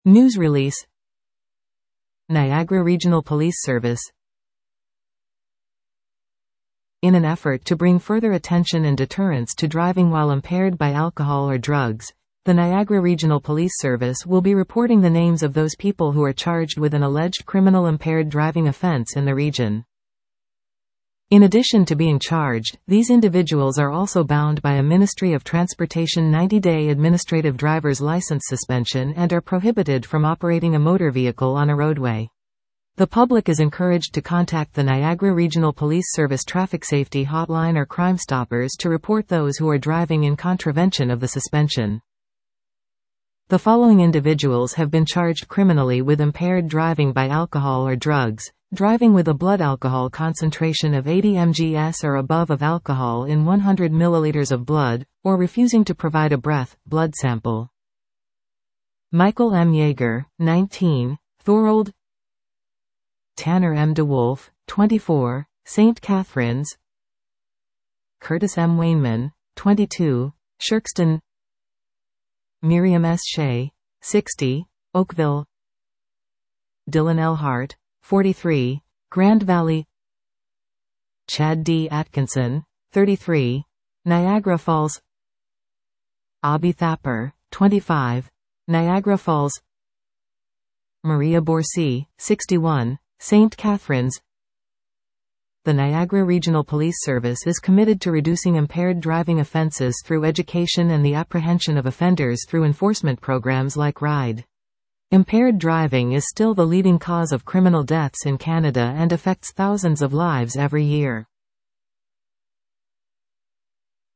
News release. Niagara Regional Police Service. In an effort to bring further attention and deterrence to driving while impaired by alcohol or drugs, the Niagara Regional Police Service will be reporting the names of those people who are charged with an alleged criminal impaired driving offense in the region. In addition to being charged, these individuals are also bound by a Ministry of Transportation 90-day administrative driver's license suspension and are prohibited from operating a motor vehicle on a roadway. The public is encouraged to contact the Niagara Regional Police Service Traffic Safety Hotline or Crime Stoppers to report those who are driving in contravention of the suspension. The following individuals have been charged criminally with impaired driving by alcohol or drugs: driving with a blood alcohol concentration of 80 mgs or above of alcohol in 100 milliliters of blood, or refusing to provide a blood sample. Michael M. Yeager, 19, Thorold Tanner M. DeWolf, 24, St. Catharines. Curtis M. Wainman, 22, Shirkston. Miriam S. Shea, 60, Oakville. Dylan L. Hart, 43, Grand Valley. Chad D. Atkinson, 33, Niagara Falls. Abby Thapper, 25, Niagara Falls. Maria Borsi, 61, St. Catharines. The Niagara Regional Police Service is committed to reducing impaired driving offenses through education and the apprehension of offenders through enforcement programs like RIDE. Impaired driving is still the leading cause of criminal deaths in Canada and affects thousands of lives every year.